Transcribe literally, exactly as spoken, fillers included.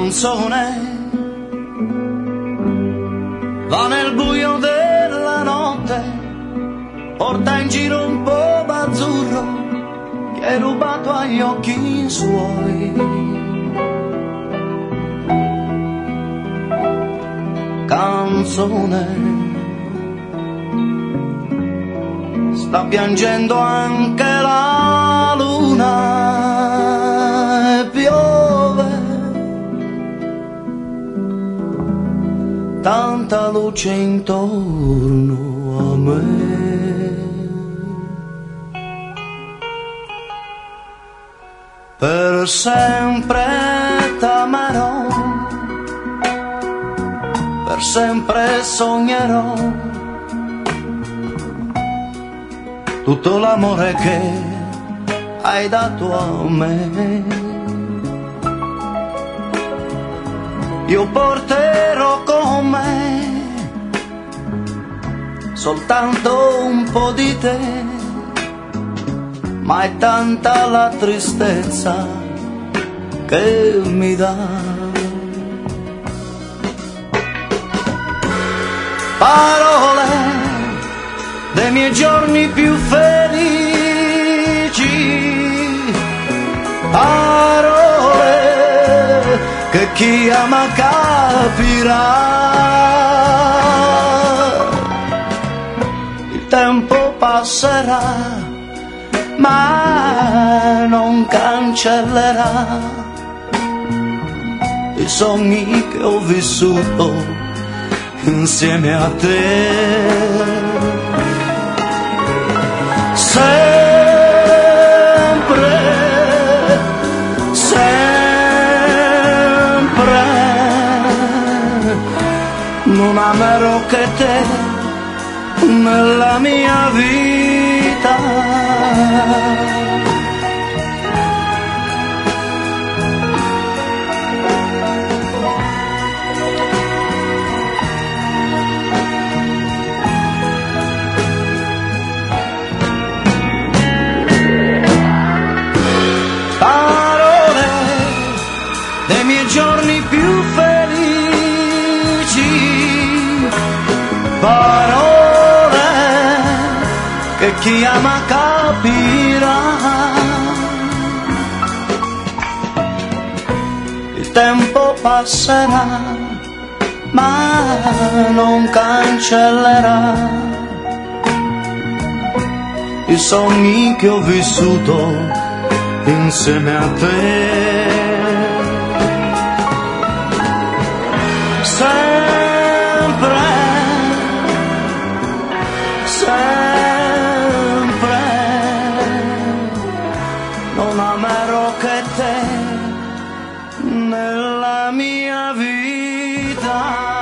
canzone va nel buio della notte, porta in giro un po' d'azzurro che hai rubato agli occhi suoi. Canzone, sta piangendo anche la luna e piove tanta luce intorno a me. Per sempre t'amerò, per sempre sognerò tutto l'amore che hai dato a me. Io porterò con me soltanto un po' di te, ma è tanta la tristezza che mi dà. Parole dei miei giorni più felici, parole che chi ama capirà. Il tempo passerà, ma non cancellerà i sogni che ho vissuto insieme a te. Sempre, sempre non amerò che te nella mia vita. Dei miei giorni più felici, parole che chi ama capirà. Il tempo passerà, ma non cancellerà i sogni che ho vissuto insieme a te. Sempre, sempre non amerò che te nella mia vita.